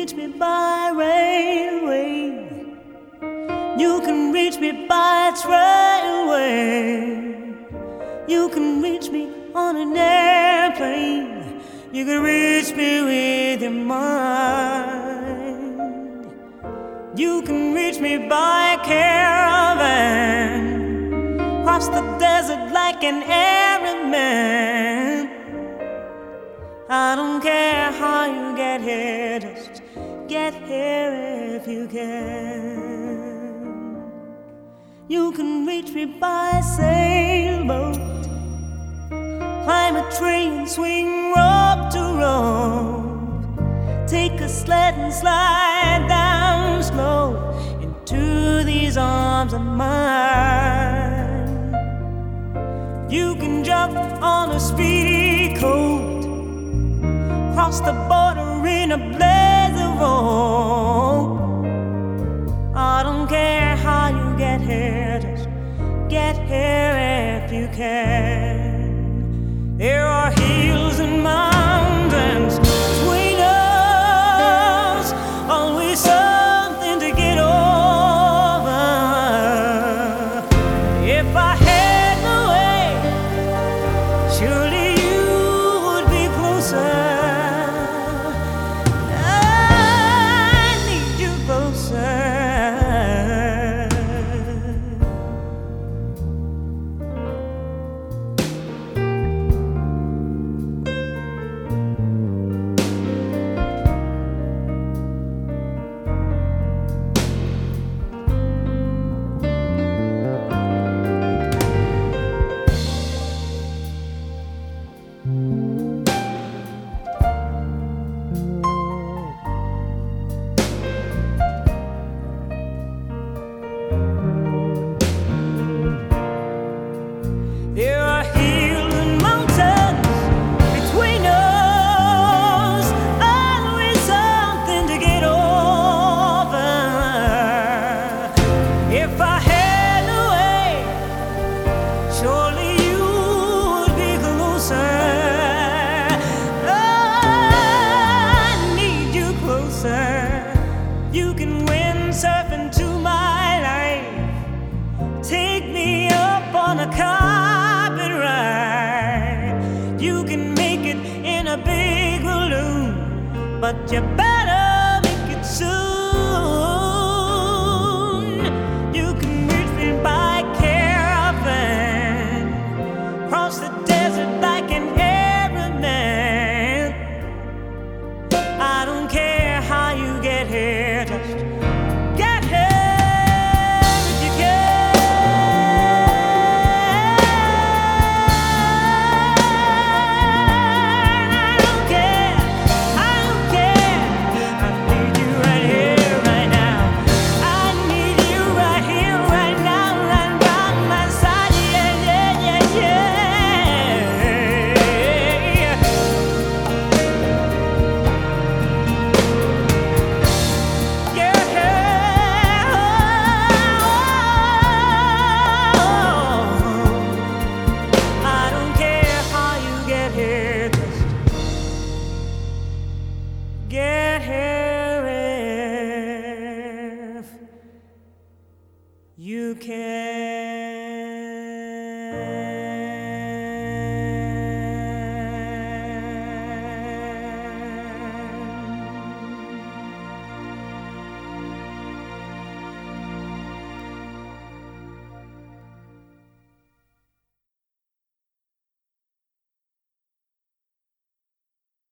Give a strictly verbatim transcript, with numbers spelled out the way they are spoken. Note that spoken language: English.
reach me by railway. You can reach me by trailway. You can reach me on an airplane. You can reach me with your mind. You can reach me by caravan, cross the desert like an Arab man. I don't care how you get here, just get here if you can. You can reach me by sailboat, climb a tree and swing rope to rope, take a sled and slide down slow into these arms of mine. You can jump on a speedy coat, cross the border in a blaze of hope. I don't care how you get here, just get here if you can. There are hills and mountains between us, always something to get over. If I had the way, surely you would be closer. There are hills and mountains between us, always something to get over. If I had a way, surely you would be closer. I need you closer. You can windsurf into my life, take me up on a car. You can make it in a big balloon, but you better make it soon. You can reach me by caravan, cross the desert like an Arab man. I don't care how you get here, just get here. Get here.